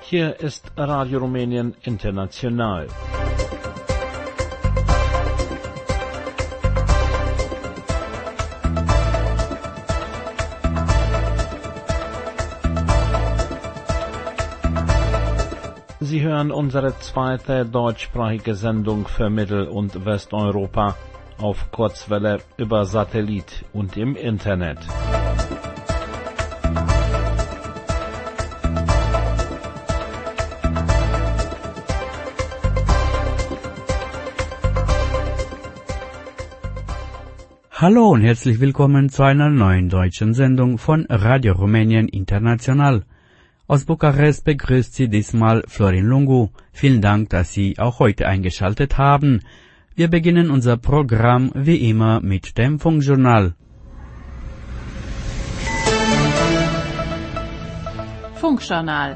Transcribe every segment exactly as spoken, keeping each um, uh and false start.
Hier ist Radio Rumänien International. Sie hören unsere zweite deutschsprachige Sendung für Mittel- und Westeuropa auf Kurzwelle über Satellit und im Internet. Hallo und herzlich willkommen zu einer neuen deutschen Sendung von Radio Rumänien International. Aus Bukarest begrüßt Sie diesmal Florin Lungu. Vielen Dank, dass Sie auch heute eingeschaltet haben. Wir beginnen unser Programm wie immer mit dem Funkjournal. Funkjournal.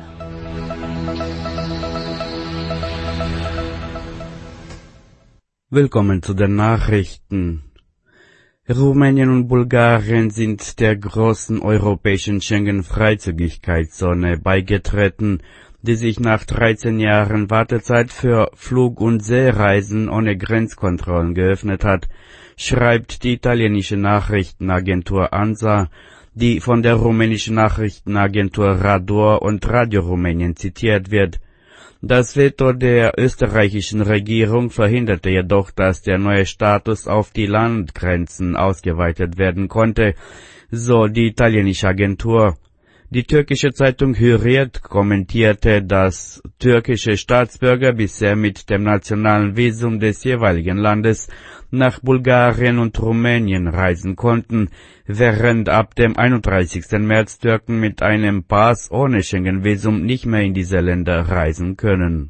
Willkommen zu den Nachrichten. Rumänien und Bulgarien sind der großen europäischen Schengen-Freizügigkeitszone beigetreten, die sich nach dreizehn Jahren Wartezeit für Flug- und Seereisen ohne Grenzkontrollen geöffnet hat, schreibt die italienische Nachrichtenagentur ANSA, die von der rumänischen Nachrichtenagentur Rador und Radio Rumänien zitiert wird. Das Veto der österreichischen Regierung verhinderte jedoch, dass der neue Status auf die Landgrenzen ausgeweitet werden konnte, so die italienische Agentur. Die türkische Zeitung Hürriyet kommentierte, dass türkische Staatsbürger bisher mit dem nationalen Visum des jeweiligen Landes nach Bulgarien und Rumänien reisen konnten, während ab dem einunddreißigsten März Türken mit einem Pass ohne Schengen-Visum nicht mehr in diese Länder reisen können.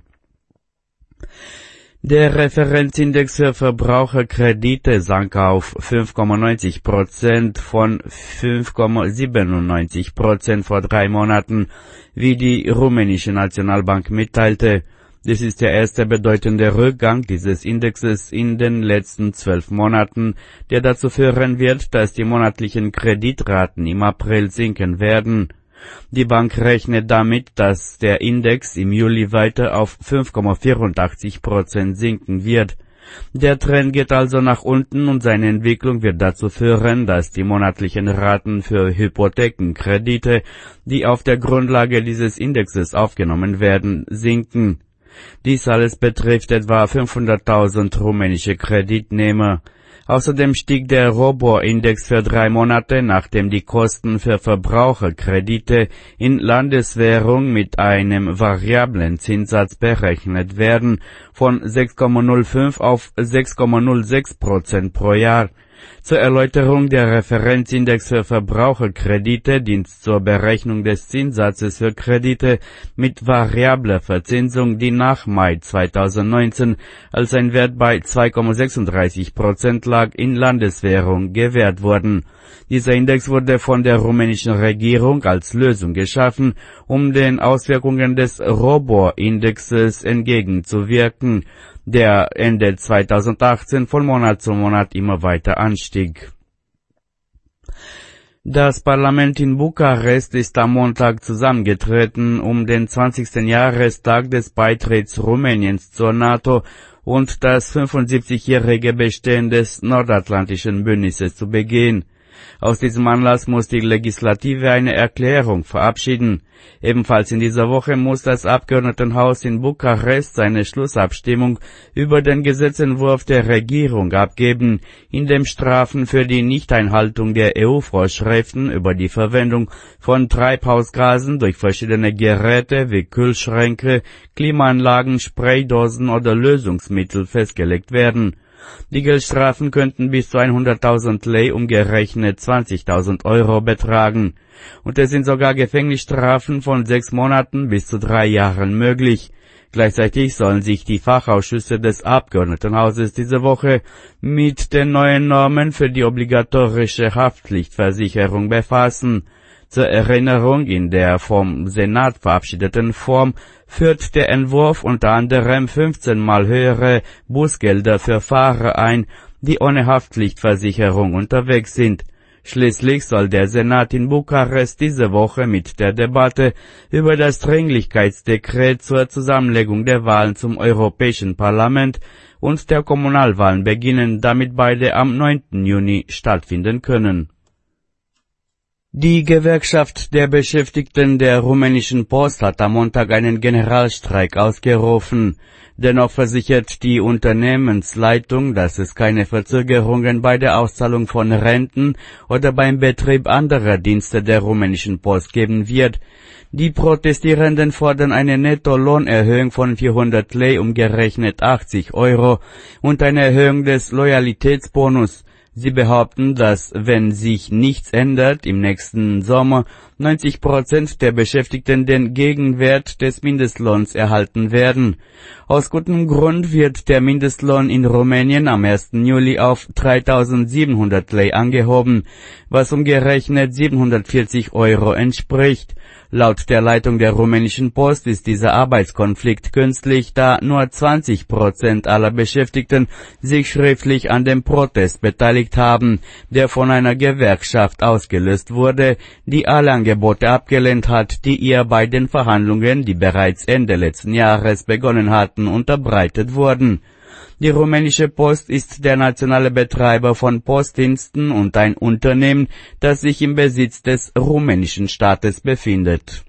Der Referenzindex für Verbraucherkredite sank auf fünf Komma neunzig Prozent von fünf Komma siebenundneunzig Prozent vor drei Monaten, wie die rumänische Nationalbank mitteilte. Das ist der erste bedeutende Rückgang dieses Indexes in den letzten zwölf Monaten, der dazu führen wird, dass die monatlichen Kreditraten im April sinken werden. Die Bank rechnet damit, dass der Index im Juli weiter auf fünf Komma vierundachtzig Prozent sinken wird. Der Trend geht also nach unten und seine Entwicklung wird dazu führen, dass die monatlichen Raten für Hypothekenkredite, die auf der Grundlage dieses Indexes aufgenommen werden, sinken. Dies alles betrifft etwa fünfhunderttausend rumänische Kreditnehmer. Außerdem stieg der Robor-Index für drei Monate, nachdem die Kosten für Verbraucherkredite in Landeswährung mit einem variablen Zinssatz berechnet werden, von sechs Komma null fünf auf sechs Komma null sechs Prozent pro Jahr. Zur Erläuterung, der Referenzindex für Verbraucherkredite dient zur Berechnung des Zinssatzes für Kredite mit variabler Verzinsung, die nach Mai zweitausendneunzehn als ein Wert bei zwei Komma sechsunddreißig Prozent lag, in Landeswährung gewährt wurden. Dieser Index wurde von der rumänischen Regierung als Lösung geschaffen, um den Auswirkungen des Robor-Indexes entgegenzuwirken, der Ende zweitausendachtzehn von Monat zu Monat immer weiter anstieg. Das Parlament in Bukarest ist am Montag zusammengetreten, um den zwanzigsten Jahrestag des Beitritts Rumäniens zur NATO und das fünfundsiebzigjährige Bestehen des Nordatlantischen Bündnisses zu begehen. Aus diesem Anlass muss die Legislative eine Erklärung verabschieden. Ebenfalls in dieser Woche muss das Abgeordnetenhaus in Bukarest seine Schlussabstimmung über den Gesetzentwurf der Regierung abgeben, in dem Strafen für die Nichteinhaltung der E U-Vorschriften über die Verwendung von Treibhausgasen durch verschiedene Geräte wie Kühlschränke, Klimaanlagen, Spraydosen oder Lösungsmittel festgelegt werden. Die Geldstrafen könnten bis zu hunderttausend Lei, umgerechnet zwanzigtausend Euro, betragen. Und es sind sogar Gefängnisstrafen von sechs Monaten bis zu drei Jahren möglich. Gleichzeitig sollen sich die Fachausschüsse des Abgeordnetenhauses diese Woche mit den neuen Normen für die obligatorische Haftpflichtversicherung befassen. Zur Erinnerung, in der vom Senat verabschiedeten Form führt der Entwurf unter anderem fünfzehn Mal höhere Bußgelder für Fahrer ein, die ohne Haftpflichtversicherung unterwegs sind. Schließlich soll der Senat in Bukarest diese Woche mit der Debatte über das Dringlichkeitsdekret zur Zusammenlegung der Wahlen zum Europäischen Parlament und der Kommunalwahlen beginnen, damit beide am neunten Juni stattfinden können. Die Gewerkschaft der Beschäftigten der rumänischen Post hat am Montag einen Generalstreik ausgerufen. Dennoch versichert die Unternehmensleitung, dass es keine Verzögerungen bei der Auszahlung von Renten oder beim Betrieb anderer Dienste der rumänischen Post geben wird. Die Protestierenden fordern eine Nettolohnerhöhung von vierhundert Lei, umgerechnet achtzig Euro, und eine Erhöhung des Loyalitätsbonus. Sie behaupten, dass, wenn sich nichts ändert, im nächsten Sommer neunzig Prozent der Beschäftigten den Gegenwert des Mindestlohns erhalten werden. Aus gutem Grund wird der Mindestlohn in Rumänien am ersten Juli auf dreitausendsiebenhundert Lei angehoben, was umgerechnet siebenhundertvierzig Euro entspricht. Laut der Leitung der rumänischen Post ist dieser Arbeitskonflikt künstlich, da nur zwanzig Prozent aller Beschäftigten sich schriftlich an dem Protest beteiligt haben, der von einer Gewerkschaft ausgelöst wurde, die alle Angebote abgelehnt hat, die ihr bei den Verhandlungen, die bereits Ende letzten Jahres begonnen hatten, unterbreitet wurden. Die rumänische Post ist der nationale Betreiber von Postdiensten und ein Unternehmen, das sich im Besitz des rumänischen Staates befindet.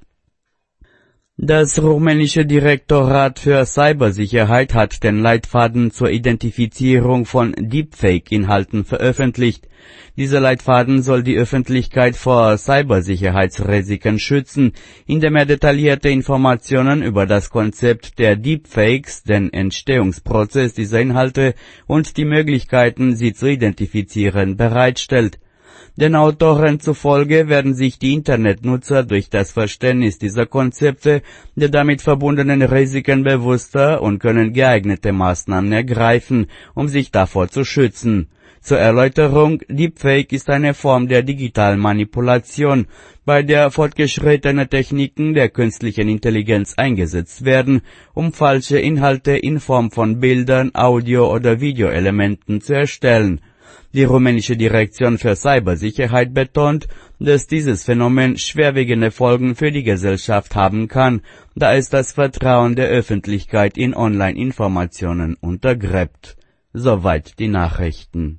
Das rumänische Direktorat für Cybersicherheit hat den Leitfaden zur Identifizierung von Deepfake-Inhalten veröffentlicht. Dieser Leitfaden soll die Öffentlichkeit vor Cybersicherheitsrisiken schützen, indem er detaillierte Informationen über das Konzept der Deepfakes, den Entstehungsprozess dieser Inhalte und die Möglichkeiten, sie zu identifizieren, bereitstellt. Den Autoren zufolge werden sich die Internetnutzer durch das Verständnis dieser Konzepte der damit verbundenen Risiken bewusster und können geeignete Maßnahmen ergreifen, um sich davor zu schützen. Zur Erläuterung: Deepfake ist eine Form der digitalen Manipulation, bei der fortgeschrittene Techniken der künstlichen Intelligenz eingesetzt werden, um falsche Inhalte in Form von Bildern, Audio- oder Videoelementen zu erstellen. Die rumänische Direktion für Cybersicherheit betont, dass dieses Phänomen schwerwiegende Folgen für die Gesellschaft haben kann, da es das Vertrauen der Öffentlichkeit in Online-Informationen untergräbt. Soweit die Nachrichten.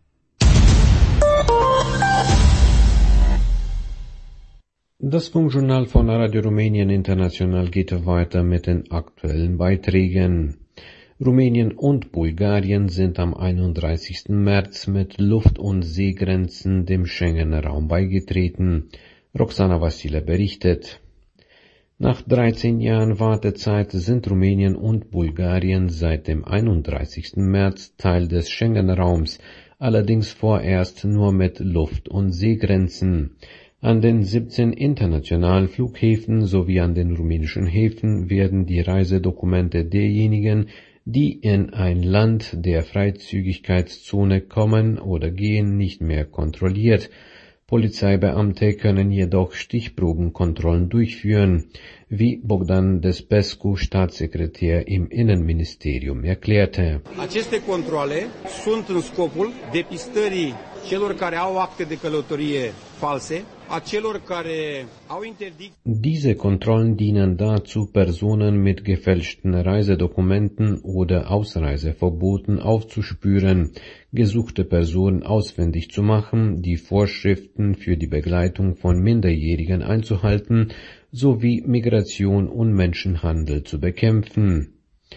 Das Funkjournal von Radio Rumänien International geht weiter mit den aktuellen Beiträgen. Rumänien und Bulgarien sind am einunddreißigsten März mit Luft- und Seegrenzen dem Schengen-Raum beigetreten. Roxana Vasile berichtet. Nach dreizehn Jahren Wartezeit sind Rumänien und Bulgarien seit dem einunddreißigsten März Teil des Schengen-Raums, allerdings vorerst nur mit Luft- und Seegrenzen. An den siebzehn internationalen Flughäfen sowie an den rumänischen Häfen werden die Reisedokumente derjenigen, die in ein Land der Freizügigkeitszone kommen oder gehen, nicht mehr kontrolliert. Polizeibeamte können jedoch Stichprobenkontrollen durchführen, wie Bogdan Despescu, Staatssekretär im Innenministerium, erklärte. Aceste controale sunt în scopul depistării celor care au acte de călătorie false, a celor care au interdict. Diese Kontrollen dienen dazu, Personen mit gefälschten Reisedokumenten oder Ausreiseverboten aufzuspüren, gesuchte Personen ausfindig zu machen, die Vorschriften für die Begleitung von Minderjährigen einzuhalten, sowie Migration und Menschenhandel zu bekämpfen.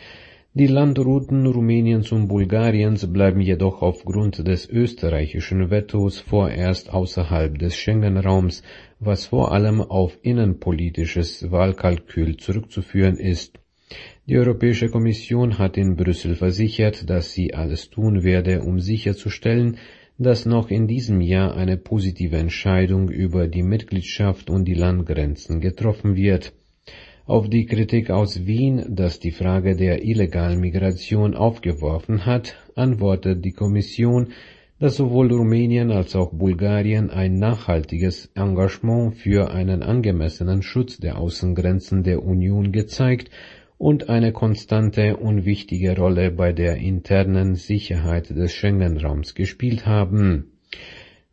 Die Landrouten Rumäniens und Bulgariens bleiben jedoch aufgrund des österreichischen Vetos vorerst außerhalb des Schengen-Raums, was vor allem auf innenpolitisches Wahlkalkül zurückzuführen ist. Die Europäische Kommission hat in Brüssel versichert, dass sie alles tun werde, um sicherzustellen, dass noch in diesem Jahr eine positive Entscheidung über die Mitgliedschaft und die Landgrenzen getroffen wird. Auf die Kritik aus Wien, dass die Frage der illegalen Migration aufgeworfen hat, antwortet die Kommission, dass sowohl Rumänien als auch Bulgarien ein nachhaltiges Engagement für einen angemessenen Schutz der Außengrenzen der Union gezeigt und eine konstante und wichtige Rolle bei der internen Sicherheit des Schengen-Raums gespielt haben.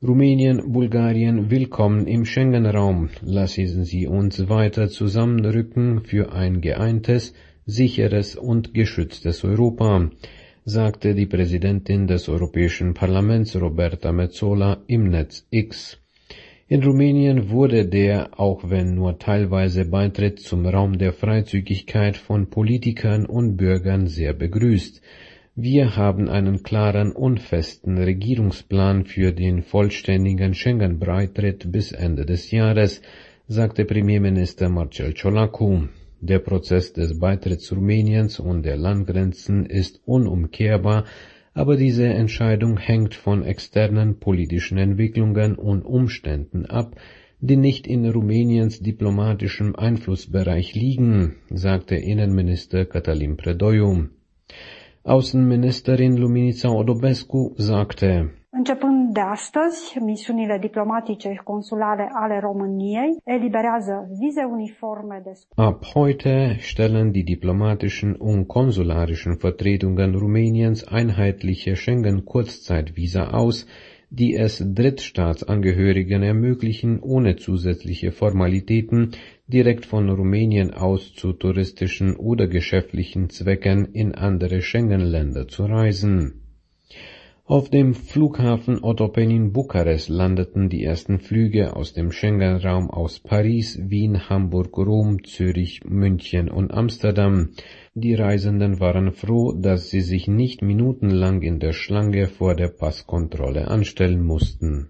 Rumänien, Bulgarien, willkommen im Schengen-Raum. Lassen Sie uns weiter zusammenrücken für ein geeintes, sicheres und geschütztes Europa, sagte die Präsidentin des Europäischen Parlaments Roberta Metsola im Netz X. In Rumänien wurde der, auch wenn nur teilweise, Beitritt zum Raum der Freizügigkeit von Politikern und Bürgern sehr begrüßt. Wir haben einen klaren und festen Regierungsplan für den vollständigen Schengen-Beitritt bis Ende des Jahres, sagte Premierminister Marcel Ciolacu. Der Prozess des Beitritts Rumäniens und der Landgrenzen ist unumkehrbar, aber diese Entscheidung hängt von externen politischen Entwicklungen und Umständen ab, die nicht in Rumäniens diplomatischem Einflussbereich liegen, sagte Innenminister Cătălin Predoiu. Außenministerin Luminița Odobescu sagte: Începând de astăzi, misiunile diplomatice și consulare ale României eliberează vize uniforme de... Ab heute stellen die diplomatischen und konsularischen Vertretungen Rumäniens einheitliche Schengen-Kurzzeitvisa aus, die es Drittstaatsangehörigen ermöglichen, ohne zusätzliche Formalitäten direkt von Rumänien aus zu touristischen oder geschäftlichen Zwecken in andere Schengen-Länder zu reisen. Auf dem Flughafen Otopeni in Bukarest landeten die ersten Flüge aus dem Schengen-Raum aus Paris, Wien, Hamburg, Rom, Zürich, München und Amsterdam. Die Reisenden waren froh, dass sie sich nicht minutenlang in der Schlange vor der Passkontrolle anstellen mussten.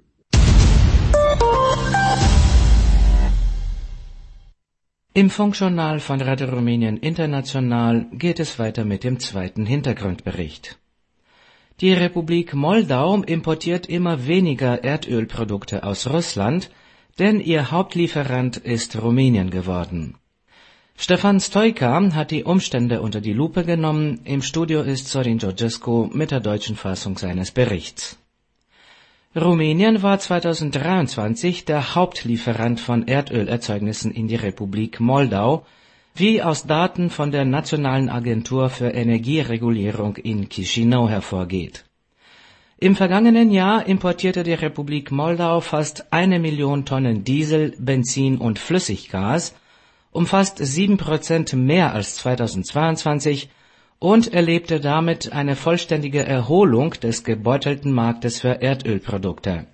Im Funkjournal von Radio Rumänien International geht es weiter mit dem zweiten Hintergrundbericht. Die Republik Moldau importiert immer weniger Erdölprodukte aus Russland, denn ihr Hauptlieferant ist Rumänien geworden. Stefan Stoica hat die Umstände unter die Lupe genommen. Im Studio ist Sorin Georgescu mit der deutschen Fassung seines Berichts. Rumänien war zweitausenddreiundzwanzig der Hauptlieferant von Erdölerzeugnissen in die Republik Moldau, wie aus Daten von der Nationalen Agentur für Energieregulierung in Chișinău hervorgeht. Im vergangenen Jahr importierte die Republik Moldau fast eine Million Tonnen Diesel, Benzin und Flüssiggas, um fast sieben Prozent mehr als zweitausendzweiundzwanzig und erlebte damit eine vollständige Erholung des gebeutelten Marktes für Erdölprodukte.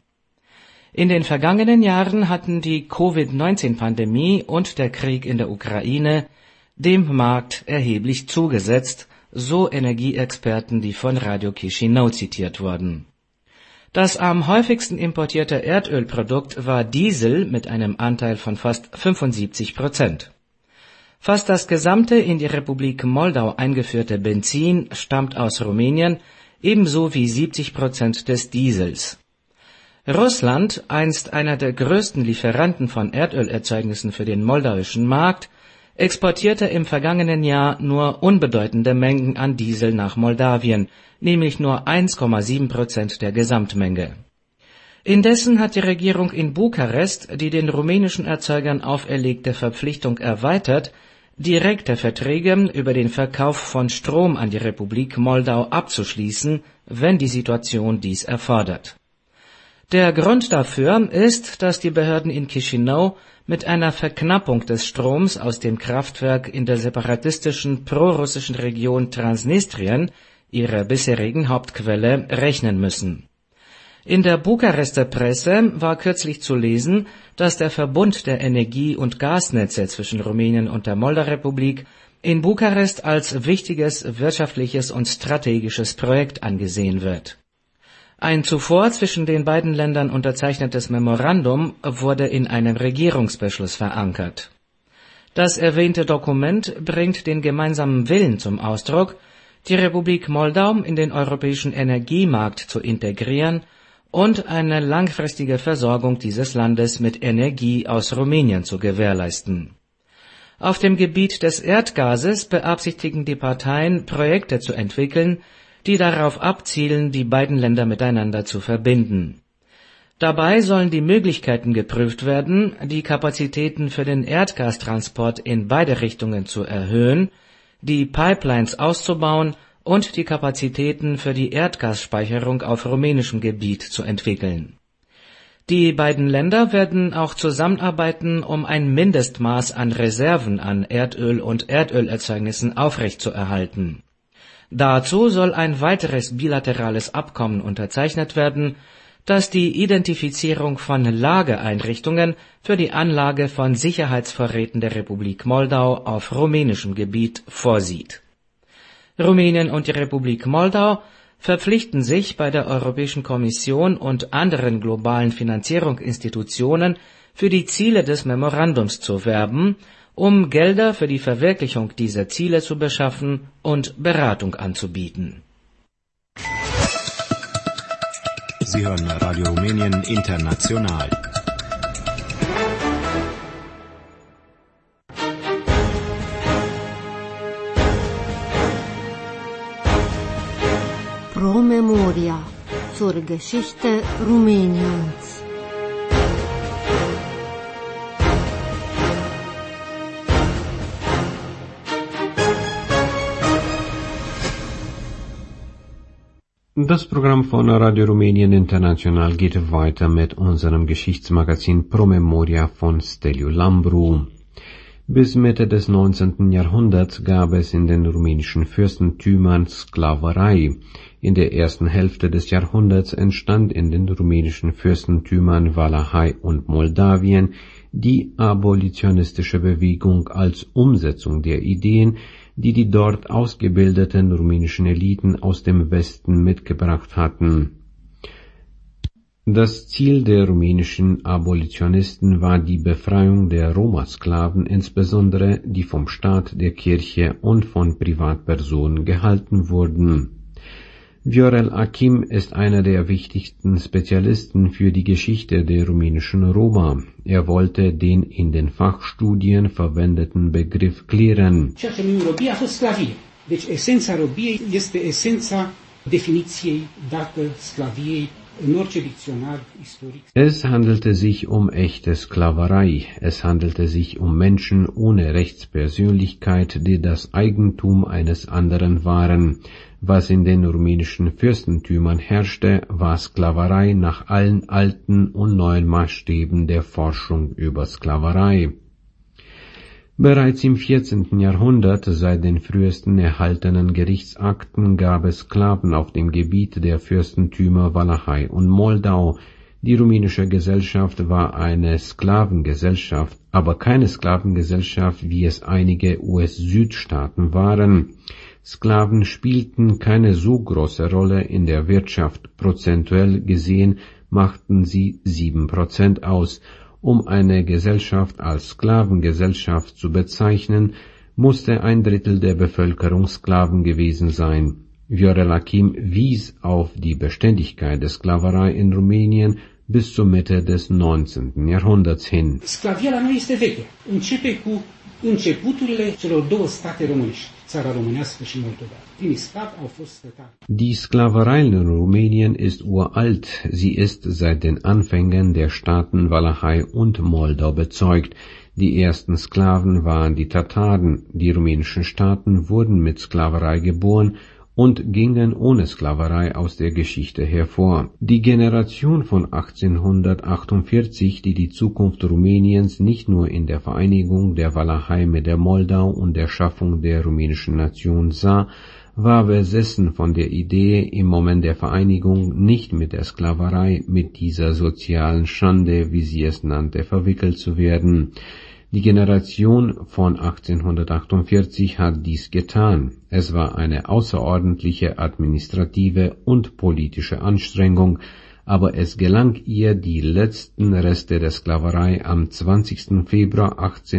In den vergangenen Jahren hatten die Covid neunzehn Pandemie und der Krieg in der Ukraine dem Markt erheblich zugesetzt, so Energieexperten, die von Radio Chișinău zitiert wurden. Das am häufigsten importierte Erdölprodukt war Diesel mit einem Anteil von fast fünfundsiebzig Prozent. Fast das gesamte in die Republik Moldau eingeführte Benzin stammt aus Rumänien, ebenso wie siebzig Prozent des Diesels. Russland, einst einer der größten Lieferanten von Erdölerzeugnissen für den moldauischen Markt, exportierte im vergangenen Jahr nur unbedeutende Mengen an Diesel nach Moldawien, nämlich nur eins Komma sieben Prozent der Gesamtmenge. Indessen hat die Regierung in Bukarest die den rumänischen Erzeugern auferlegte Verpflichtung erweitert, direkte Verträge über den Verkauf von Strom an die Republik Moldau abzuschließen, wenn die Situation dies erfordert. Der Grund dafür ist, dass die Behörden in Chișinău mit einer Verknappung des Stroms aus dem Kraftwerk in der separatistischen prorussischen Region Transnistrien, ihrer bisherigen Hauptquelle, rechnen müssen. In der Bukarester Presse war kürzlich zu lesen, dass der Verbund der Energie- und Gasnetze zwischen Rumänien und der Moldau-Republik in Bukarest als wichtiges wirtschaftliches und strategisches Projekt angesehen wird. Ein zuvor zwischen den beiden Ländern unterzeichnetes Memorandum wurde in einem Regierungsbeschluss verankert. Das erwähnte Dokument bringt den gemeinsamen Willen zum Ausdruck, die Republik Moldau in den europäischen Energiemarkt zu integrieren und eine langfristige Versorgung dieses Landes mit Energie aus Rumänien zu gewährleisten. Auf dem Gebiet des Erdgases beabsichtigen die Parteien, Projekte zu entwickeln, die darauf abzielen, die beiden Länder miteinander zu verbinden. Dabei sollen die Möglichkeiten geprüft werden, die Kapazitäten für den Erdgastransport in beide Richtungen zu erhöhen, die Pipelines auszubauen und die Kapazitäten für die Erdgasspeicherung auf rumänischem Gebiet zu entwickeln. Die beiden Länder werden auch zusammenarbeiten, um ein Mindestmaß an Reserven an Erdöl und Erdölerzeugnissen aufrechtzuerhalten. Dazu soll ein weiteres bilaterales Abkommen unterzeichnet werden, das die Identifizierung von Lageeinrichtungen für die Anlage von Sicherheitsvorräten der Republik Moldau auf rumänischem Gebiet vorsieht. Rumänien und die Republik Moldau verpflichten sich bei der Europäischen Kommission und anderen globalen Finanzierungsinstitutionen für die Ziele des Memorandums zu werben, um Gelder für die Verwirklichung dieser Ziele zu beschaffen und Beratung anzubieten. Sie hören Radio Rumänien International. Pro Memoria zur Geschichte Rumäniens. Das Programm von Radio Rumänien International geht weiter mit unserem Geschichtsmagazin Pro Memoria von Steliu Lambru. Bis Mitte des neunzehnten Jahrhunderts gab es in den rumänischen Fürstentümern Sklaverei. In der ersten Hälfte des Jahrhunderts entstand in den rumänischen Fürstentümern Walachei und Moldawien die abolitionistische Bewegung als Umsetzung der Ideen, die die dort ausgebildeten rumänischen Eliten aus dem Westen mitgebracht hatten. Das Ziel der rumänischen Abolitionisten war die Befreiung der Roma-Sklaven, insbesondere die vom Staat, der Kirche und von Privatpersonen gehalten wurden. Viorel Achim ist einer der wichtigsten Spezialisten für die Geschichte der rumänischen Roma. Er wollte den in den Fachstudien verwendeten Begriff klären. Ceea ce numim robie a fost sclavie. Deci esența robiei este esența definiției dată sclaviei în orice dicționar istoric. Es handelte sich um echte Sklaverei. Es handelte sich um Menschen ohne Rechtspersönlichkeit, die das Eigentum eines anderen waren. Was in den rumänischen Fürstentümern herrschte, war Sklaverei nach allen alten und neuen Maßstäben der Forschung über Sklaverei. Bereits im vierzehnten Jahrhundert, seit den frühesten erhaltenen Gerichtsakten, gab es Sklaven auf dem Gebiet der Fürstentümer Walachei und Moldau. Die rumänische Gesellschaft war eine Sklavengesellschaft, aber keine Sklavengesellschaft, wie es einige U S-Südstaaten waren. Sklaven spielten keine so große Rolle in der Wirtschaft. Prozentuell gesehen machten sie sieben Prozent aus. Um eine Gesellschaft als Sklavengesellschaft zu bezeichnen, musste ein Drittel der Bevölkerung Sklaven gewesen sein. Viorel Achim wies auf die Beständigkeit der Sklaverei in Rumänien bis zur Mitte des neunzehnten Jahrhunderts hin. Sclavia la noi este veche. Începe cu începuturile celor două state românești, țara românească și Moldova. Primii sclavi au fost stătari. Die Sklaverei in Rumänien ist uralt. Sie ist seit den Anfängen der Staaten Walachei und Moldau bezeugt. Die ersten Sklaven waren die Tataren. Die rumänischen Staaten wurden mit Sklaverei geboren und gingen ohne Sklaverei aus der Geschichte hervor. Die Generation von achtzehnhundertachtundvierzig, die die Zukunft Rumäniens nicht nur in der Vereinigung der Walachei mit der Moldau und der Schaffung der rumänischen Nation sah, war besessen von der Idee, im Moment der Vereinigung nicht mit der Sklaverei, mit dieser sozialen Schande, wie sie es nannte, verwickelt zu werden. Die Generation von achtzehnhundertachtundvierzig hat dies getan. Es war eine außerordentliche administrative und politische Anstrengung, aber es gelang ihr, die letzten Reste der Sklaverei am zwanzigsten Februar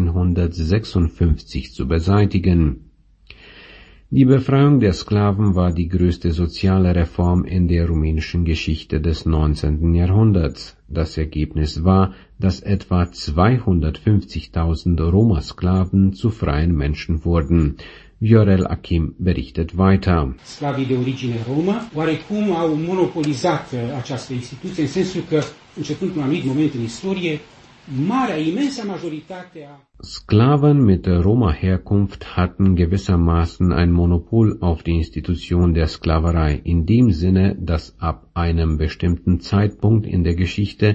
achtzehnhundertsechsundfünfzig zu beseitigen. Die Befreiung der Sklaven war die größte soziale Reform in der rumänischen Geschichte des neunzehnten Jahrhunderts. Das Ergebnis war, dass etwa zweihundertfünfzigtausend Roma-Sklaven zu freien Menschen wurden. Viorel Achim berichtet weiter. Sclavii de origine romă oarecum au monopolizat această instituție în sensul că, începând cu un anumit moment în istorie, marea, immensa majoritate a Sklaven mit Roma-Herkunft hatten gewissermaßen ein Monopol auf die Institution der Sklaverei, in dem Sinne, dass ab einem bestimmten Zeitpunkt in der Geschichte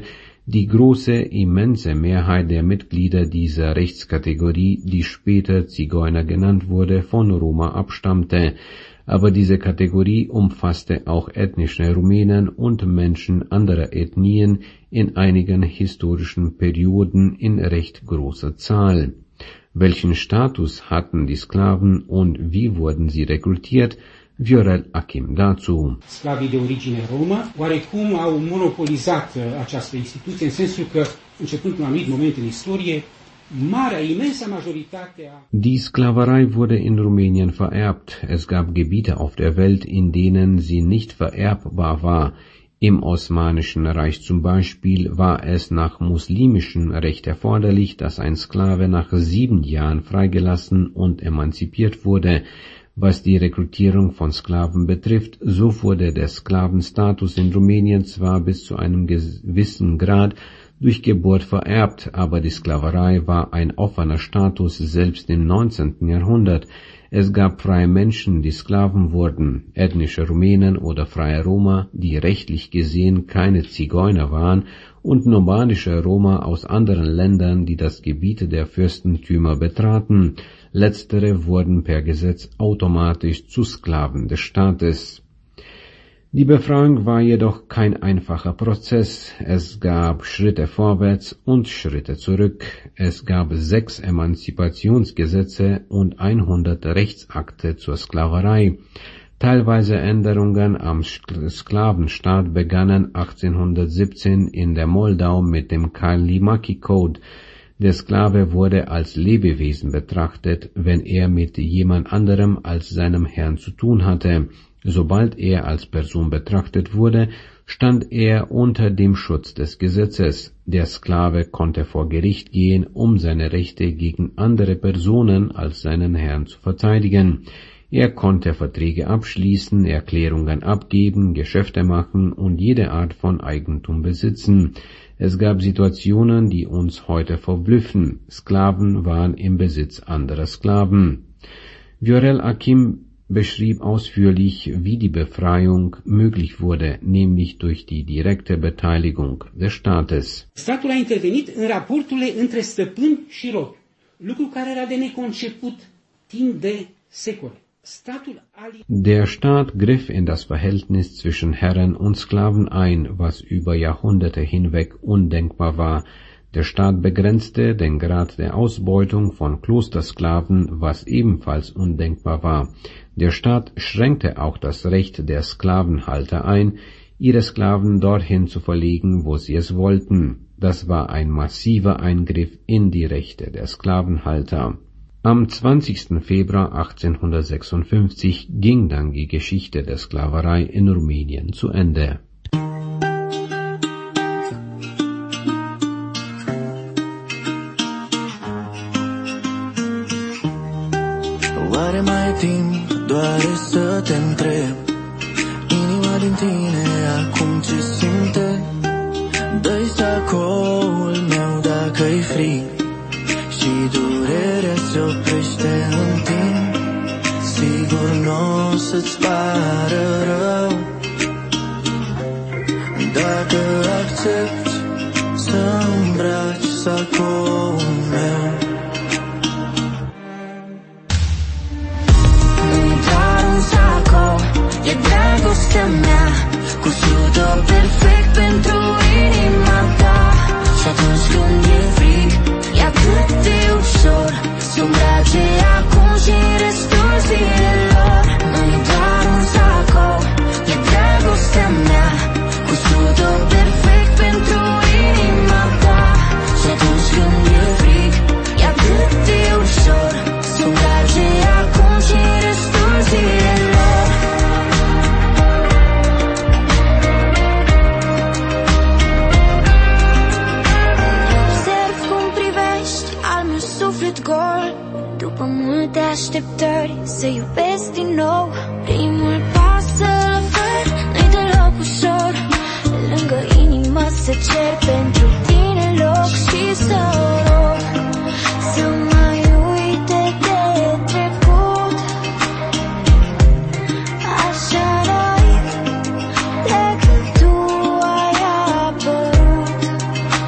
Die große, immense Mehrheit der Mitglieder dieser Rechtskategorie, die später Zigeuner genannt wurde, von Roma abstammte, aber diese Kategorie umfasste auch ethnische Rumänen und Menschen anderer Ethnien in einigen historischen Perioden in recht großer Zahl. Welchen Status hatten die Sklaven und wie wurden sie rekrutiert? Viorel Achim dazu. Sclavii de origine romă oarecum au monopolizat această instituție în sensul că, începând cu un anumit moment în istorie, marea, imensa majoritate a... Die Sklaverei wurde in Rumänien vererbt. Es gab Gebiete auf der Welt, in denen sie nicht vererbbar war. Im Osmanischen Reich zum Beispiel war es nach muslimischem Recht erforderlich, dass ein Sklave nach sieben Jahren freigelassen und emanzipiert wurde. Was die Rekrutierung von Sklaven betrifft, so wurde der Sklavenstatus in Rumänien zwar bis zu einem gewissen Grad durch Geburt vererbt, aber die Sklaverei war ein offener Status selbst im neunzehnten Jahrhundert. Es gab freie Menschen, die Sklaven wurden, ethnische Rumänen oder freie Roma, die rechtlich gesehen keine Zigeuner waren, und nomadische Roma aus anderen Ländern, die das Gebiet der Fürstentümer betraten. Letztere wurden per Gesetz automatisch zu Sklaven des Staates. Die Befreiung war jedoch kein einfacher Prozess. Es gab Schritte vorwärts und Schritte zurück. Es gab sechs Emanzipationsgesetze und hundert Rechtsakte zur Sklaverei. Teilweise Änderungen am Sklavenstaat begannen achtzehnhundertsiebzehn in der Moldau mit dem Kalimaki-Code. Der Sklave wurde als Lebewesen betrachtet, wenn er mit jemand anderem als seinem Herrn zu tun hatte. Sobald er als Person betrachtet wurde, stand er unter dem Schutz des Gesetzes. Der Sklave konnte vor Gericht gehen, um seine Rechte gegen andere Personen als seinen Herrn zu verteidigen. Er konnte Verträge abschließen, Erklärungen abgeben, Geschäfte machen und jede Art von Eigentum besitzen. Es gab Situationen, die uns heute verblüffen. Sklaven waren im Besitz anderer Sklaven. Viorel Achim beschrieb ausführlich, wie die Befreiung möglich wurde, nämlich durch die direkte Beteiligung des Staates. Statul a intervenit în raporturile între stăpân și robi, lucru care era de neconceput timp de secole. Der Staat griff in das Verhältnis zwischen Herren und Sklaven ein, was über Jahrhunderte hinweg undenkbar war. Der Staat begrenzte den Grad der Ausbeutung von Klostersklaven, was ebenfalls undenkbar war. Der Staat schränkte auch das Recht der Sklavenhalter ein, ihre Sklaven dorthin zu verlegen, wo sie es wollten. Das war ein massiver Eingriff in die Rechte der Sklavenhalter. Am zwanzigsten Februar achtzehnhundertsechsundfünfzig ging dann die Geschichte der Sklaverei in Rumänien zu Ende. Oare mai e timp doar să te întreb, inima din tine acum ce simte? Dă-i sacoul meu dacă-i frig și durerea se oprește în timp. Sigur n-o să-ți pară rău dacă accepti să îmbraci sacoul meu. Nu-i doar un sacou, e dragostea mea, cusută perfect pentru inima ta. Și atunci când e frig, e atât de ușor să îmbrace acum și restul zilelor. Nu-i doar un sacou, e dragostea mea, cusută perfect pentru inima ta. Și atunci când e frig, e atât de ușor să îmbrace acum și restul zilelor. Suflet gol, după multe așteptări să iubesc din nou. Primul pas să-l ofer nu-i deloc ușor, lângă inima să cer pentru tine loc și să o rog să mai uite de trecut. Așa naiv de când tu ai apărut.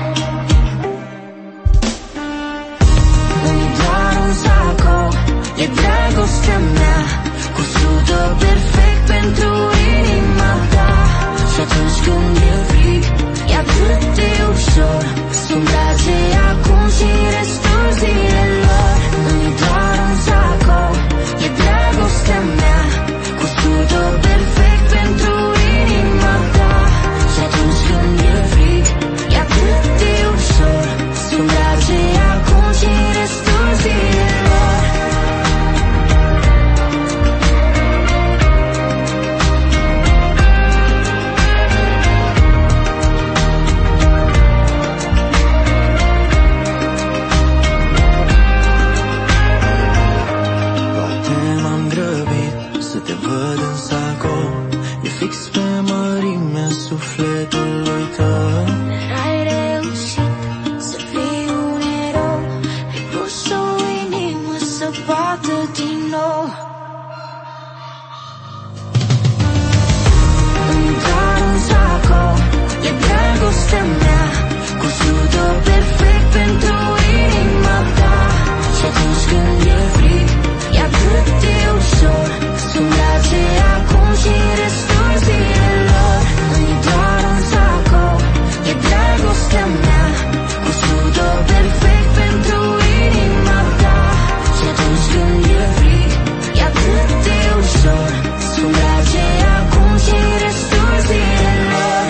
sufletului tău. N-ai reușit să fii un erou, ai pus o inimă să bată din nou. Îmi doar un zacou, e dragostea mea, cusută perfect pentru inima ta. Și atunci când e frig, e atât de ușor să-mi place acum și restul zilelor. Îmi doar un zacou, e dragostea mea, cusută perfect pentru inima ta. Și atunci când e frig, e atât de ușor să-mi place acum și restul zilelor.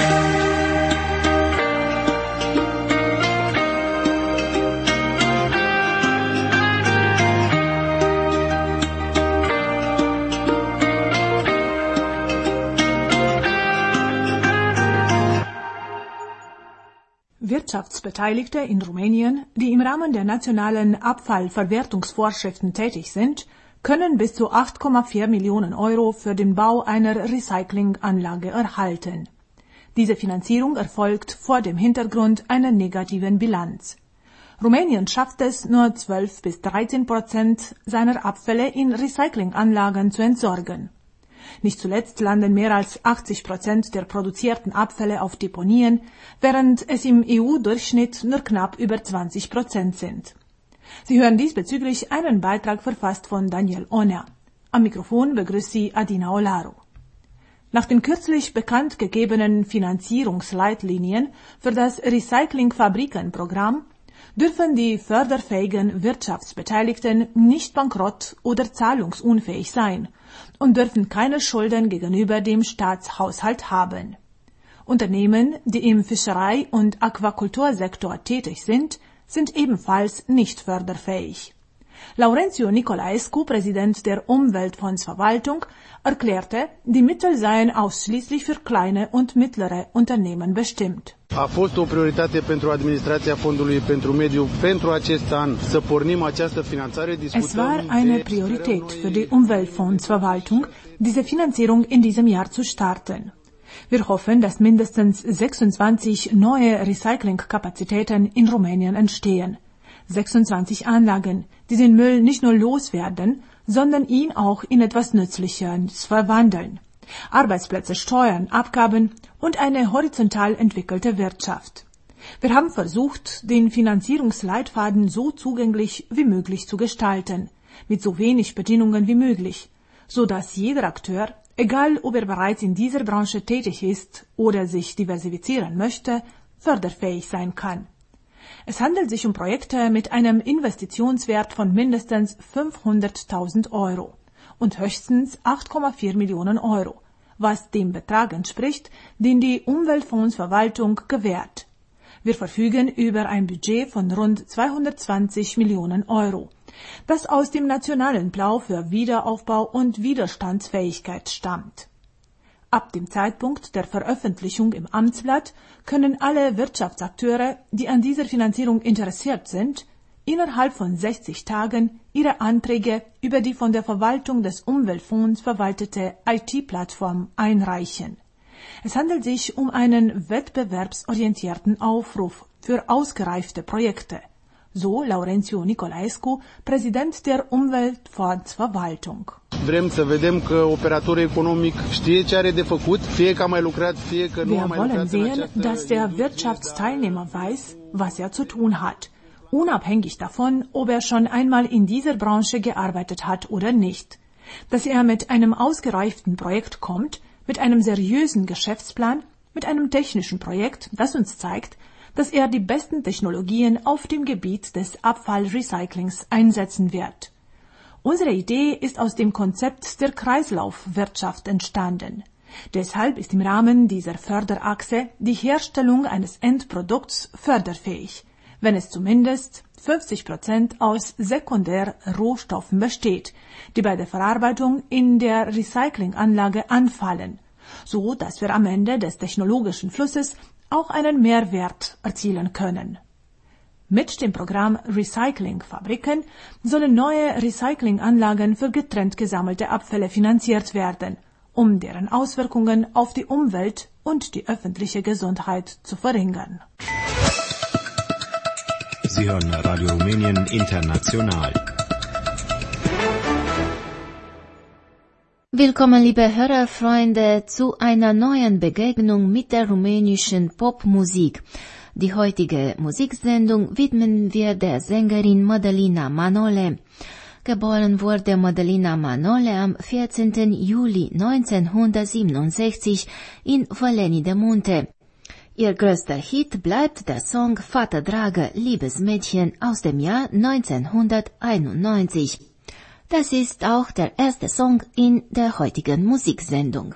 Wirtschaftsbeteiligte in Rumänien, die im Rahmen der nationalen Abfallverwertungsvorschriften tätig sind, können bis zu acht Komma vier Millionen Euro für den Bau einer Recyclinganlage erhalten. Diese Finanzierung erfolgt vor dem Hintergrund einer negativen Bilanz. Rumänien schafft es, nur zwölf bis dreizehn Prozent seiner Abfälle in Recyclinganlagen zu entsorgen. Nicht zuletzt landen mehr als achtzig Prozent der produzierten Abfälle auf Deponien, während es im E U-Durchschnitt nur knapp über zwanzig Prozent sind. Sie hören diesbezüglich einen Beitrag verfasst von Daniel Onea. Am Mikrofon begrüßt Sie Adina Olaru. Nach den kürzlich bekannt gegebenen Finanzierungsleitlinien für das Recyclingfabrikenprogramm dürfen die förderfähigen Wirtschaftsbeteiligten nicht bankrott oder zahlungsunfähig sein und dürfen keine Schulden gegenüber dem Staatshaushalt haben. Unternehmen, die im Fischerei- und Aquakultursektor tätig sind, sind ebenfalls nicht förderfähig. Laurențiu Nicolaescu, Präsident der Umweltfondsverwaltung, erklärte, die Mittel seien ausschließlich für kleine und mittlere Unternehmen bestimmt. A fost o prioritate pentru administrația Fondului pentru Mediu pentru acest an să pornim această finanțare. Es war eine Priorität für die Umweltfondsverwaltung, diese Finanzierung in diesem Jahr zu starten. Wir hoffen, dass mindestens sechsundzwanzig neue Recyclingkapazitäten in Rumänien entstehen. sechsundzwanzig Anlagen, die den Müll nicht nur loswerden, sondern ihn auch in etwas Nützliches verwandeln. Arbeitsplätze, Steuern, Abgaben und eine horizontal entwickelte Wirtschaft. Wir haben versucht, den Finanzierungsleitfaden so zugänglich wie möglich zu gestalten, mit so wenig Bedingungen wie möglich, so dass jeder Akteur, egal ob er bereits in dieser Branche tätig ist oder sich diversifizieren möchte, förderfähig sein kann. Es handelt sich um Projekte mit einem Investitionswert von mindestens fünfhunderttausend Euro und höchstens acht Komma vier Millionen Euro, was dem Betrag entspricht, den die Umweltfondsverwaltung gewährt. Wir verfügen über ein Budget von rund zweihundertzwanzig Millionen Euro, das aus dem nationalen Plan für Wiederaufbau und Widerstandsfähigkeit stammt. Ab dem Zeitpunkt der Veröffentlichung im Amtsblatt können alle Wirtschaftsakteure, die an dieser Finanzierung interessiert sind, innerhalb von sechzig Tagen ihre Anträge über die von der Verwaltung des Umweltfonds verwaltete I T-Plattform einreichen. Es handelt sich um einen wettbewerbsorientierten Aufruf für ausgereifte Projekte, so Laurențiu Nicolaescu, Präsident der Umweltfondsverwaltung. Vrem să vedem că operatorul economic știe ce are de făcut, fie că a mai lucrat, fie că nu a mai lucrat. Wir wollen sehen, dass der Wirtschaftsteilnehmer weiß, was er zu tun hat, unabhängig davon, ob er schon einmal in dieser Branche gearbeitet hat oder nicht. Dass er mit einem ausgereiften Projekt kommt, mit einem seriösen Geschäftsplan, mit einem technischen Projekt, das uns zeigt, dass er die besten Technologien auf dem Gebiet des Abfallrecyclings einsetzen wird. Unsere Idee ist aus dem Konzept der Kreislaufwirtschaft entstanden. Deshalb ist im Rahmen dieser Förderachse die Herstellung eines Endprodukts förderfähig, wenn es zumindest fünfzig Prozent aus Sekundärrohstoffen besteht, die bei der Verarbeitung in der Recyclinganlage anfallen, so dass wir am Ende des technologischen Flusses auch einen Mehrwert erzielen können. Mit dem Programm Recyclingfabriken sollen neue Recyclinganlagen für getrennt gesammelte Abfälle finanziert werden, um deren Auswirkungen auf die Umwelt und die öffentliche Gesundheit zu verringern. Sie hören Radio Rumänien International. Willkommen, liebe Hörerfreunde, zu einer neuen Begegnung mit der rumänischen Popmusik. Die heutige Musiksendung widmen wir der Sängerin Mădălina Manole. Geboren wurde Mădălina Manole am vierzehnten Juli neunzehnhundertsiebenundsechzig in Vălenii de Munte. Ihr größter Hit bleibt der Song Fată dragă, liebes Mädchen aus dem Jahr neunzehnhunderteinundneunzig. Das ist auch der erste Song in der heutigen Musiksendung.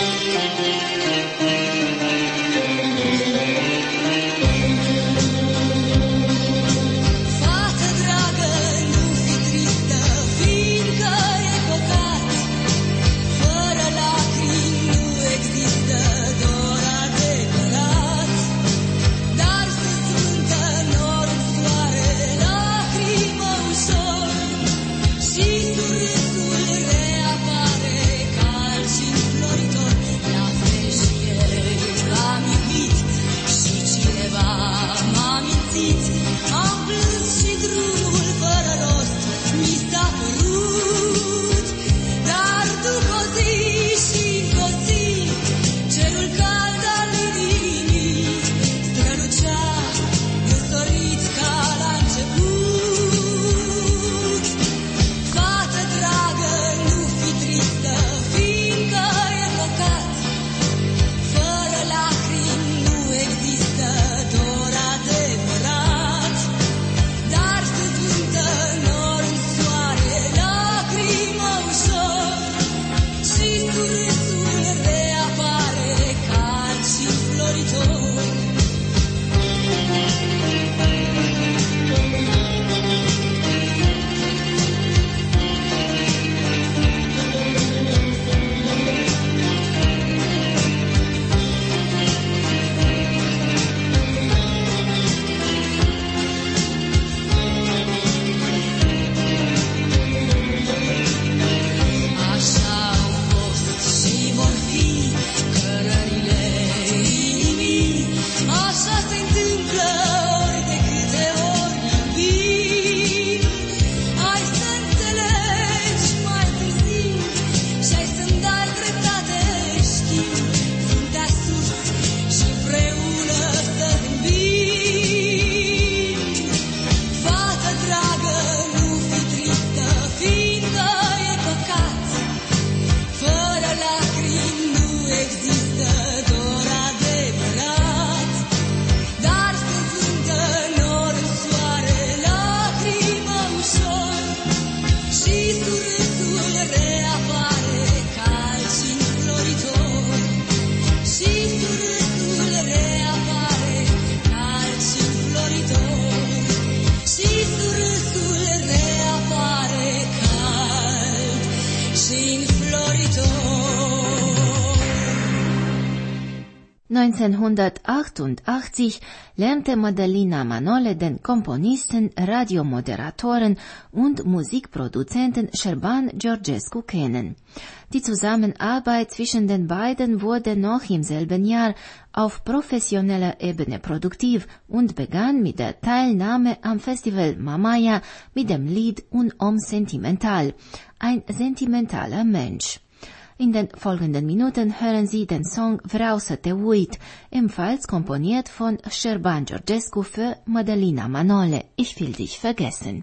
neunzehnhundertachtundachtzig lernte Mădălina Manole den Komponisten, Radiomoderatoren und Musikproduzenten Șerban Georgescu kennen. Die Zusammenarbeit zwischen den beiden wurde noch im selben Jahr auf professioneller Ebene produktiv und begann mit der Teilnahme am Festival Mamaia mit dem Lied Un om sentimental, ein sentimentaler Mensch. In den folgenden Minuten hören Sie den Song Vreau să te uit, ebenfalls komponiert von Șerban Georgescu für Mădălina Manole. Ich will dich vergessen.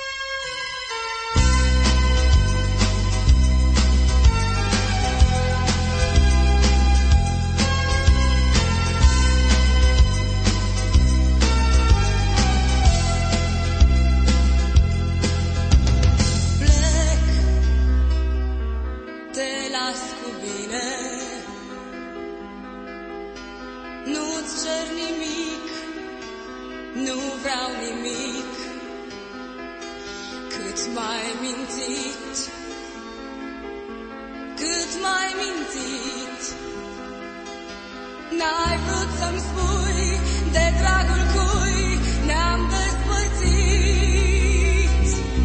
N-ai vrut să-mi spui de dragul cui ne-am despărțit.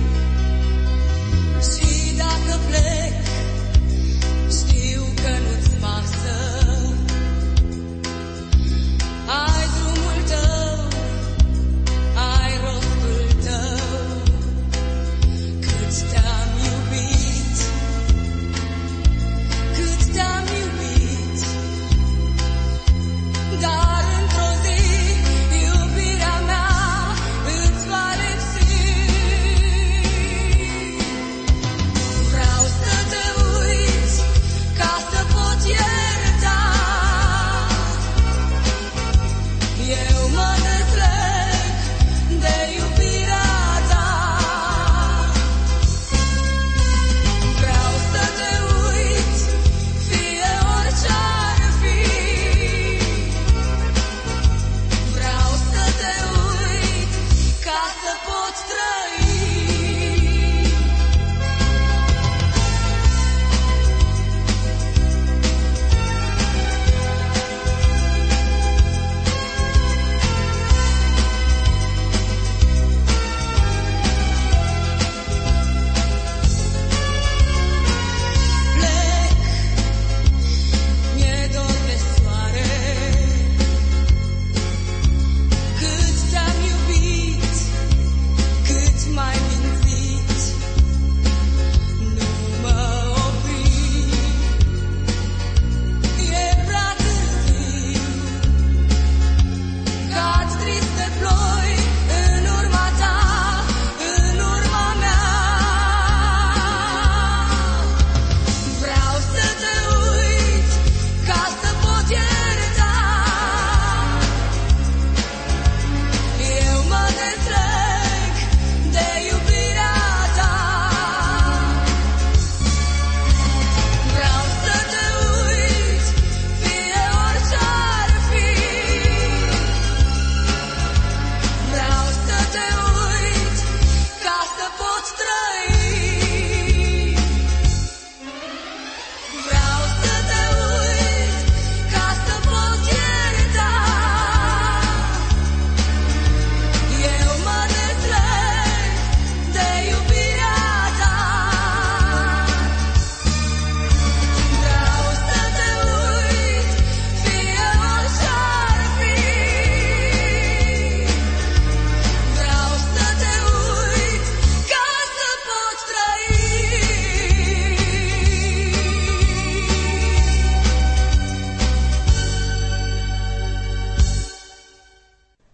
Și dacă plec, știu că nu-ți pasă,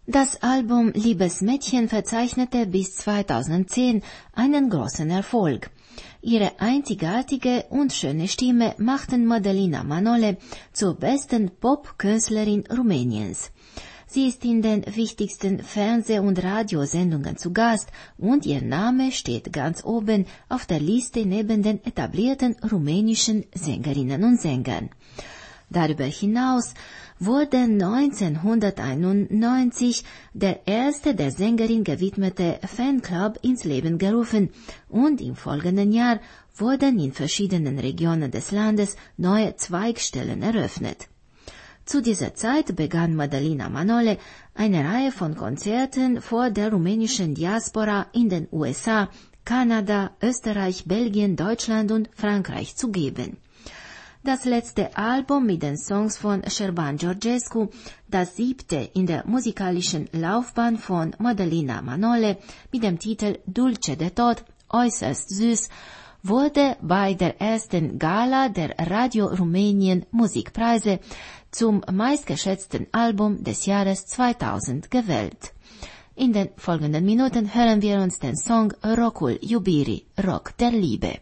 Das Album Liebes Mädchen verzeichnete bis zweitausendzehn einen großen Erfolg. Ihre einzigartige und schöne Stimme machten Madalina Manole zur besten Pop-Künstlerin Rumäniens. Sie ist in den wichtigsten Fernseh- und Radiosendungen zu Gast und ihr Name steht ganz oben auf der Liste neben den etablierten rumänischen Sängerinnen und Sängern. Darüber hinaus wurde neunzehnhunderteinundneunzig der erste der Sängerin gewidmete Fanclub ins Leben gerufen und im folgenden Jahr wurden in verschiedenen Regionen des Landes neue Zweigstellen eröffnet. Zu dieser Zeit begann Madalina Manole eine Reihe von Konzerten vor der rumänischen Diaspora in den U S A, Kanada, Österreich, Belgien, Deutschland und Frankreich zu geben. Das letzte Album mit den Songs von Șerban Georgescu, das siebte in der musikalischen Laufbahn von Madalina Manole mit dem Titel Dulce de tot, äußerst süß, wurde bei der ersten Gala der Radio Rumänien Musikpreise zum meistgeschätzten Album des Jahres zweitausend gewählt. In den folgenden Minuten hören wir uns den Song Rockul Iubiri, Rock der Liebe.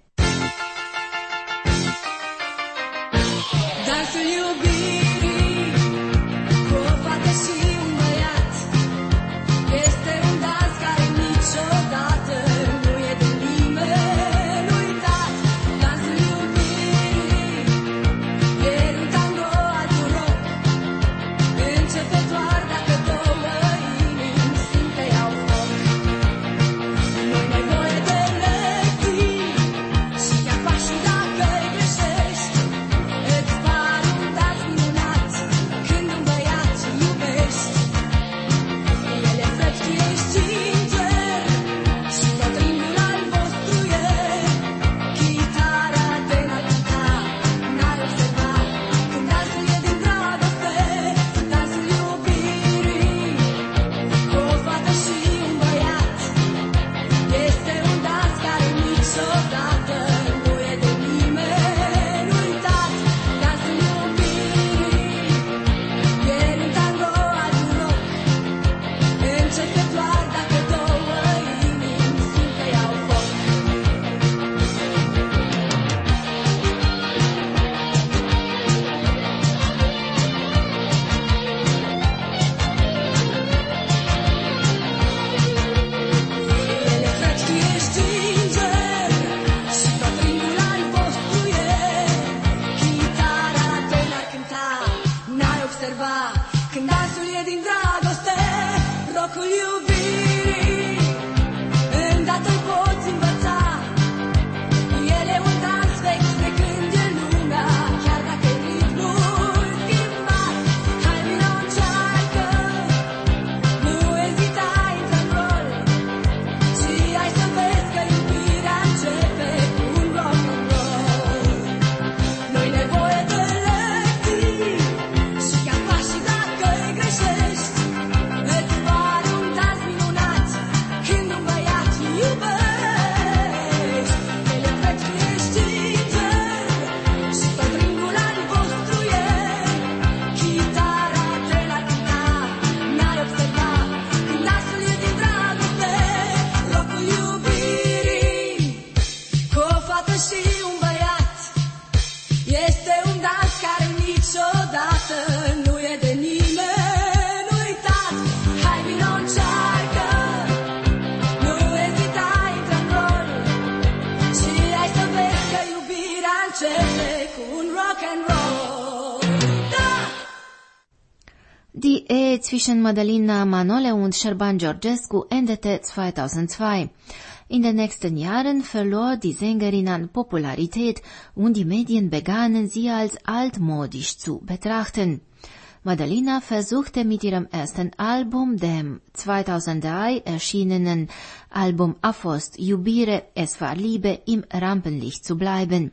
Die Ehe zwischen Madalina Manole und Șerban Georgescu endete zweitausendzwei. In den nächsten Jahren verlor die Sängerin an Popularität und die Medien begannen sie als altmodisch zu betrachten. Madalina versuchte mit ihrem ersten Album, dem zweitausenddrei erschienenen Album A fost iubire, es war Liebe, im Rampenlicht zu bleiben.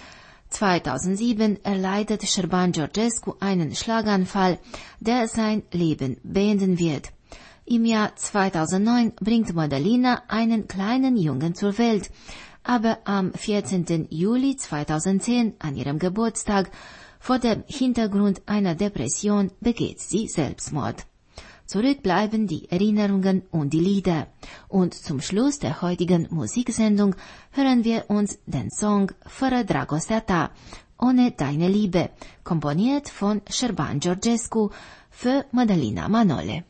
zweitausendsieben erleidet Șerban Georgescu einen Schlaganfall, der sein Leben beenden wird. Im Jahr zweitausendneun bringt Madalina einen kleinen Jungen zur Welt, aber am vierzehnten Juli zweitausendzehn, an ihrem Geburtstag, vor dem Hintergrund einer Depression begeht sie Selbstmord. Zurück bleiben die Erinnerungen und die Lieder. Und zum Schluss der heutigen Musiksendung hören wir uns den Song Fără dragostea ta, Ohne deine Liebe, komponiert von Șerban Georgescu für Madalina Manole.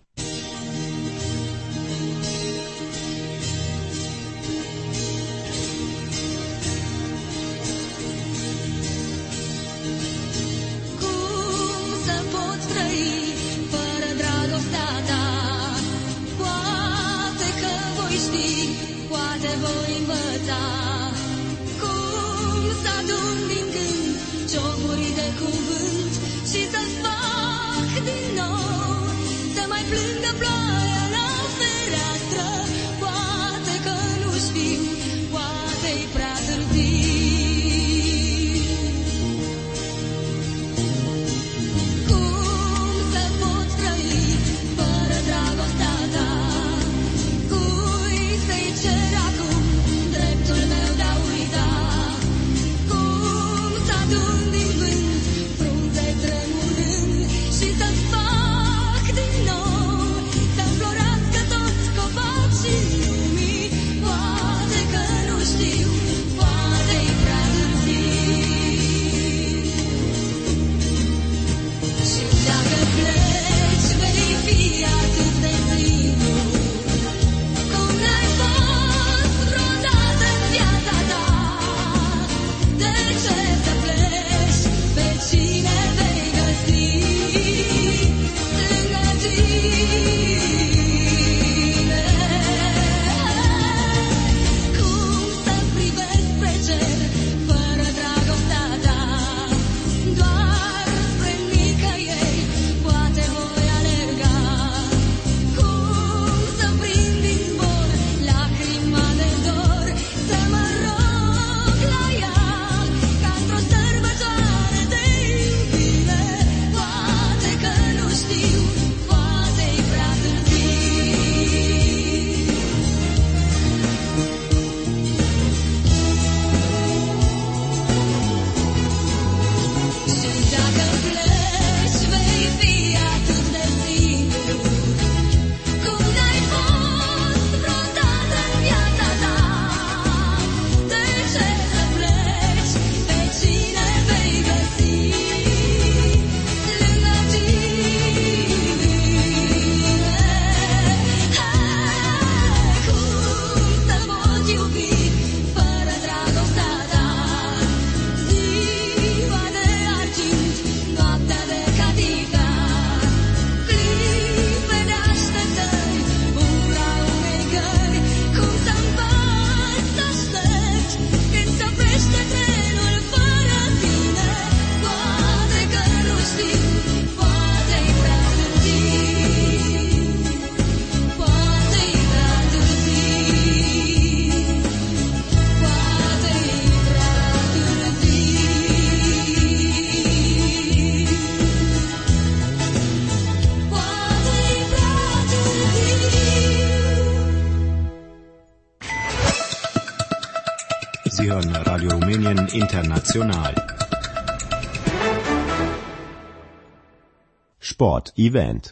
Sie hören Radio Rumänien International. Sport Event.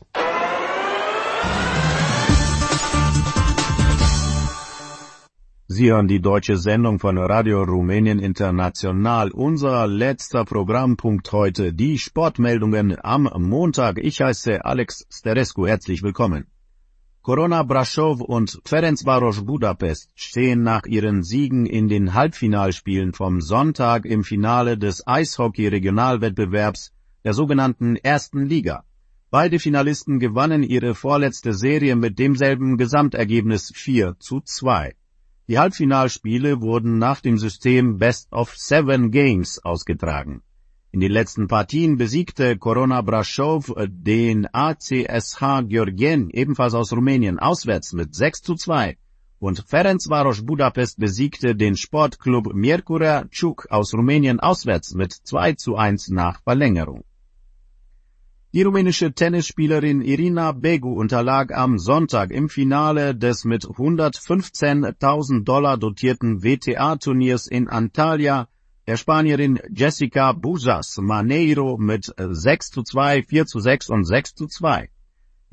Sie hören die deutsche Sendung von Radio Rumänien International. Unser letzter Programmpunkt heute, die Sportmeldungen am Montag. Ich heiße Alex Sterescu. Herzlich willkommen. Corona Brașov und Ferencváros Budapest stehen nach ihren Siegen in den Halbfinalspielen vom Sonntag im Finale des Eishockey-Regionalwettbewerbs der sogenannten ersten Liga. Beide Finalisten gewannen ihre vorletzte Serie mit demselben Gesamtergebnis vier zu zwei. Die Halbfinalspiele wurden nach dem System Best of Seven Games ausgetragen. In den letzten Partien besiegte Corona Brașov den A C S H Gheorgheni, ebenfalls aus Rumänien, auswärts mit sechs zu zwei und Ferencváros Budapest besiegte den Sportclub Miercurea Ciuc aus Rumänien auswärts mit zwei zu eins nach Verlängerung. Die rumänische Tennisspielerin Irina Begu unterlag am Sonntag im Finale des mit hundertfünfzehntausend Dollar dotierten W T A-Turniers in Antalya der Spanierin Jessica Busas Maneiro mit sechs zu zwei, vier zu sechs und sechs zu zwei.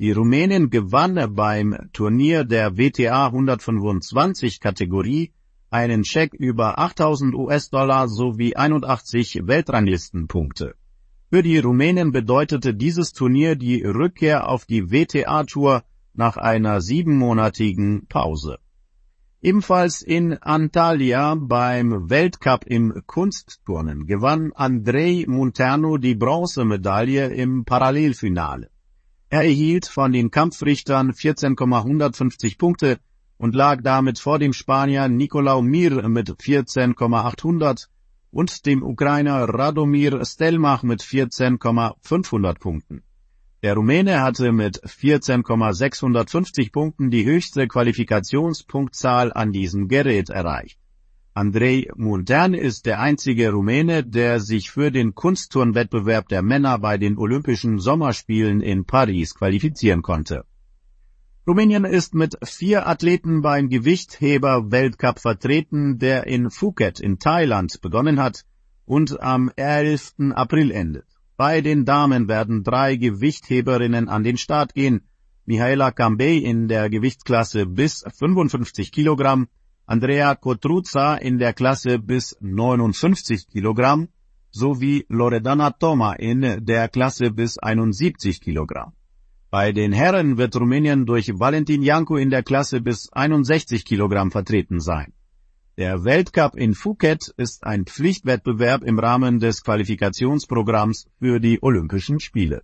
Die Rumänin gewann beim Turnier der W T A hundertfünfundzwanzig Kategorie einen Scheck über achttausend US-Dollar sowie einundachtzig Weltranglistenpunkte. Für die Rumänen bedeutete dieses Turnier die Rückkehr auf die W T A-Tour nach einer siebenmonatigen Pause. Ebenfalls in Antalya beim Weltcup im Kunstturnen gewann Andrei Munteanu die Bronzemedaille im Parallelfinale. Er erhielt von den Kampfrichtern vierzehn Komma hundertfünfzig Punkte und lag damit vor dem Spanier Nicolau Mir mit vierzehn Komma achthundert und dem Ukrainer Radomir Stelmach mit vierzehn Komma fünfhundert Punkten. Der Rumäne hatte mit vierzehn Komma sechshundertfünfzig Punkten die höchste Qualifikationspunktzahl an diesem Gerät erreicht. Andrei Munteanu ist der einzige Rumäne, der sich für den Kunstturnwettbewerb der Männer bei den Olympischen Sommerspielen in Paris qualifizieren konnte. Rumänien ist mit vier Athleten beim Gewichtheber-Weltcup vertreten, der in Phuket in Thailand begonnen hat und am elften April endet. Bei den Damen werden drei Gewichtheberinnen an den Start gehen: Mihaela Cambei in der Gewichtsklasse bis fünfundfünfzig Kilogramm, Andrea Cotruța in der Klasse bis neunundfünfzig Kilogramm sowie Loredana Toma in der Klasse bis einundsiebzig Kilogramm. Bei den Herren wird Rumänien durch Valentin Iancu in der Klasse bis einundsechzig Kilogramm vertreten sein. Der Weltcup in Phuket ist ein Pflichtwettbewerb im Rahmen des Qualifikationsprogramms für die Olympischen Spiele.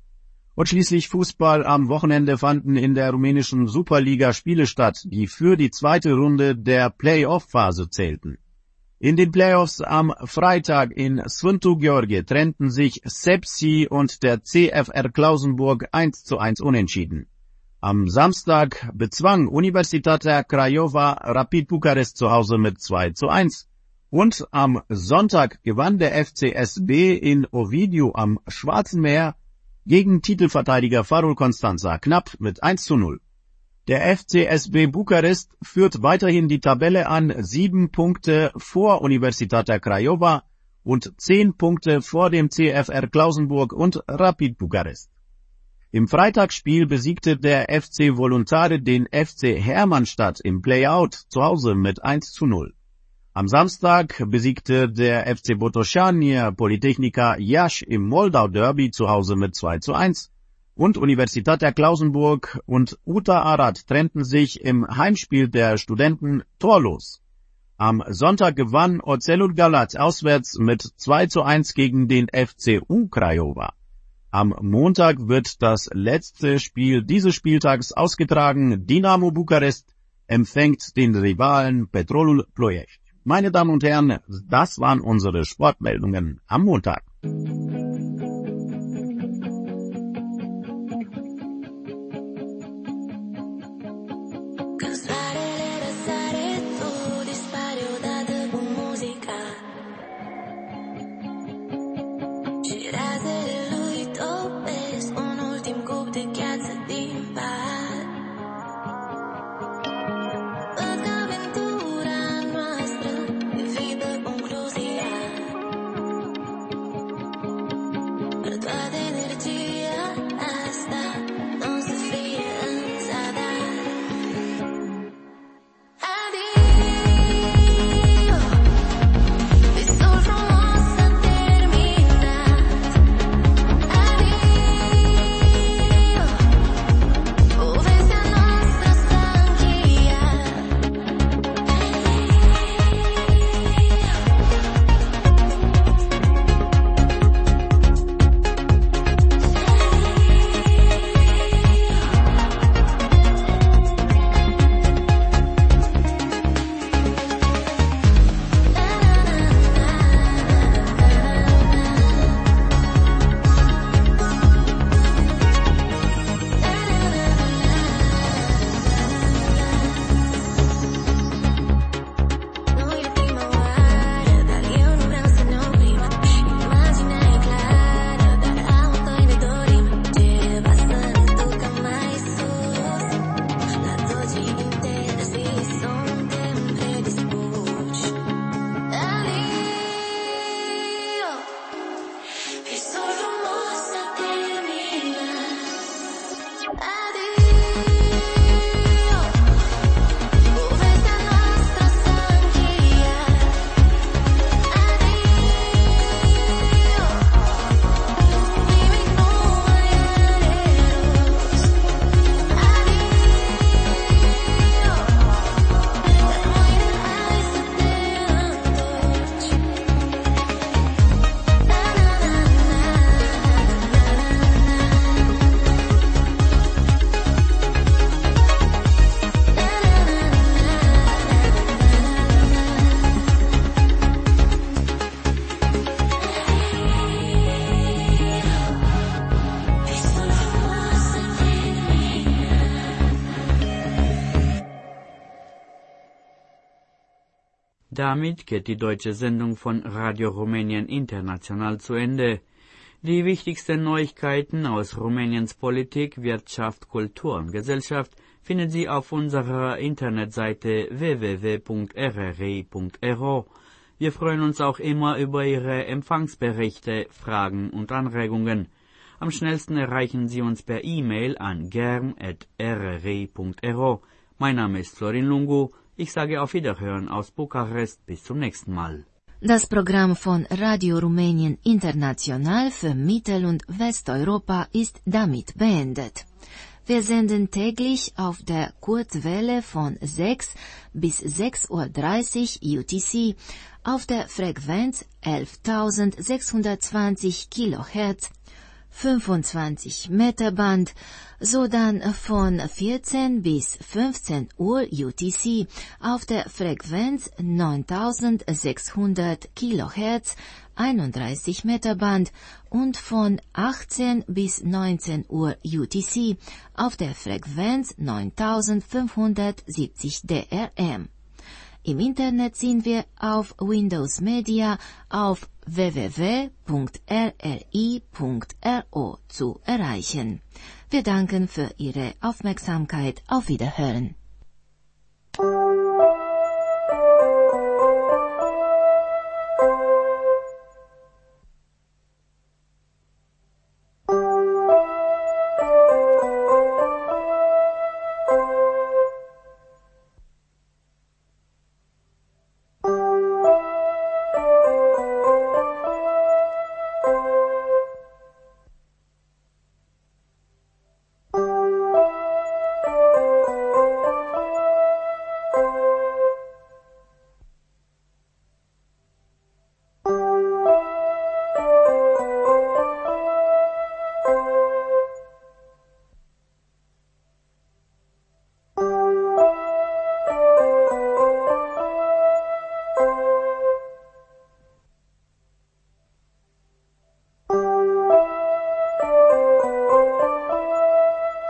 Und schließlich Fußball. Am Wochenende fanden in der rumänischen Superliga Spiele statt, die für die zweite Runde der Play-Off-Phase zählten. In den Playoffs am Freitag in Sfântu Gheorghe trennten sich Sepsi und der C F R Klausenburg eins zu eins unentschieden. Am Samstag bezwang Universitatea Craiova Rapid Bukarest zu Hause mit zwei zu eins und am Sonntag gewann der F C S B in Ovidiu am Schwarzen Meer gegen Titelverteidiger Farul Constanța knapp mit eins zu null. Der F C S B Bukarest führt weiterhin die Tabelle an, sieben Punkte vor Universitatea Craiova und zehn Punkte vor dem C F R Klausenburg und Rapid Bukarest. Im Freitagsspiel besiegte der F C Voluntare den F C Hermannstadt im Playout zu Hause mit eins zu null. Am Samstag besiegte der F C Botoșani Politehnica Iași im Moldau-Derby zu Hause mit zwei zu eins und Universitatea Klausenburg und U T A Arad trennten sich im Heimspiel der Studenten torlos. Am Sonntag gewann Oțelul Galați auswärts mit zwei zu eins gegen den F C U Craiova. Am Montag wird das letzte Spiel dieses Spieltags ausgetragen. Dinamo Bukarest empfängt den Rivalen Petrolul Ploiești. Meine Damen und Herren, das waren unsere Sportmeldungen am Montag. Oh Damit geht die deutsche Sendung von Radio Rumänien International zu Ende. Die wichtigsten Neuigkeiten aus Rumäniens Politik, Wirtschaft, Kultur und Gesellschaft finden Sie auf unserer Internetseite w w w punkt r r i punkt r o. Wir freuen uns auch immer über Ihre Empfangsberichte, Fragen und Anregungen. Am schnellsten erreichen Sie uns per E-Mail an gern at r r i punkt r o. Mein Name ist Florin Lungu. Ich sage auf Wiederhören aus Bukarest. Bis zum nächsten Mal. Das Programm von Radio Rumänien International für Mittel- und Westeuropa ist damit beendet. Wir senden täglich auf der Kurzwelle von sechs bis sechs Uhr dreißig U T C auf der Frequenz elftausendsechshundertzwanzig Kilohertz, fünfundzwanzig Meter Band, sodann von vierzehn bis fünfzehn Uhr U T C auf der Frequenz neuntausendsechshundert Kilohertz, einunddreißig Meter Band und von achtzehn bis neunzehn Uhr U T C auf der Frequenz neuntausendfünfhundertsiebzig D R M. Im Internet sind wir auf Windows Media auf w w w punkt r r i punkt r o zu erreichen. Wir danken für Ihre Aufmerksamkeit. Auf Wiederhören.